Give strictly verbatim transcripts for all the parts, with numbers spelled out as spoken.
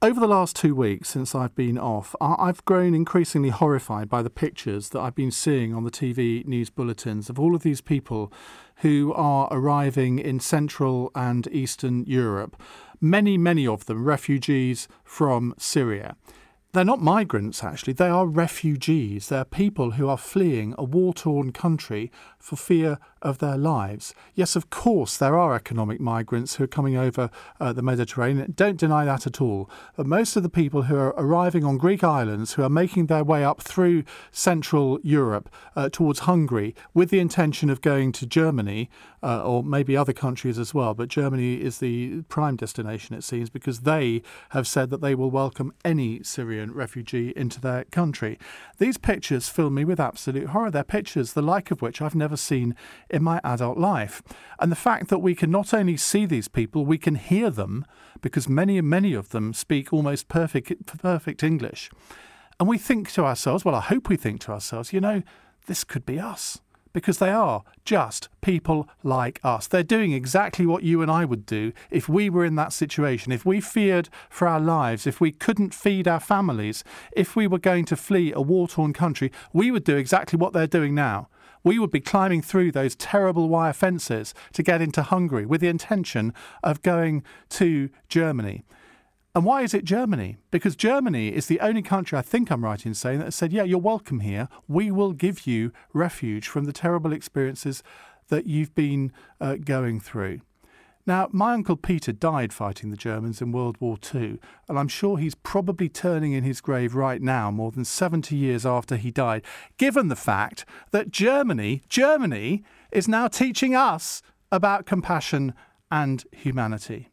Over the last two weeks since I've been off, I- I've grown increasingly horrified by the pictures that I've been seeing on the T V news bulletins of all of these people who are arriving in Central and Eastern Europe. Many, many of them refugees from Syria. They're not migrants, actually. They are refugees. They're people who are fleeing a war-torn country for fear of their lives. Yes, of course, there are economic migrants who are coming over uh, the Mediterranean. Don't deny that at all. But most of the people who are arriving on Greek islands, who are making their way up through Central Europe uh, towards Hungary with the intention of going to Germany, uh, or maybe other countries as well. But Germany is the prime destination, it seems, because they have said that they will welcome any Syrian refugee into their country. These pictures fill me with absolute horror. They're pictures the like of which I've never seen in my adult life. And the fact that we can not only see these people, we can hear them, because many, many of them speak almost perfect, perfect English. And we think to ourselves, well, I hope we think to ourselves, you know, this could be us. Because they are just people like us. They're doing exactly what you and I would do if we were in that situation, if we feared for our lives, if we couldn't feed our families, if we were going to flee a war-torn country, we would do exactly what they're doing now. We would be climbing through those terrible wire fences to get into Hungary with the intention of going to Germany. And why is it Germany? Because Germany is the only country, I think I'm right in saying, that has said, yeah, you're welcome here. We will give you refuge from the terrible experiences that you've been uh, going through. Now, my Uncle Peter died fighting the Germans in World War Two, and I'm sure he's probably turning in his grave right now, more than seventy years after he died, given the fact that Germany, Germany is now teaching us about compassion and humanity.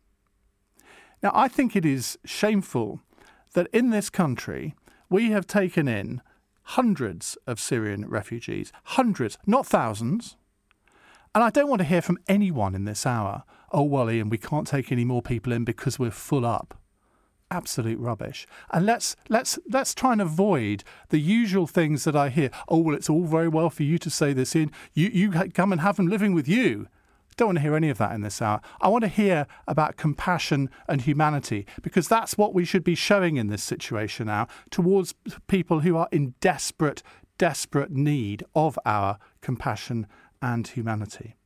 Now, I think it is shameful that in this country we have taken in hundreds of Syrian refugees, hundreds, not thousands. And I don't want to hear from anyone in this hour, oh, well, Ian, we can't take any more people in because we're full up. Absolute rubbish. And let's let's let's try and avoid the usual things that I hear. Oh, well, it's all very well for you to say this, Ian. You, you come and have them living with you. Don't want to hear any of that in this hour. I want to hear about compassion and humanity, because that's what we should be showing in this situation now towards people who are in desperate, desperate need of our compassion and humanity.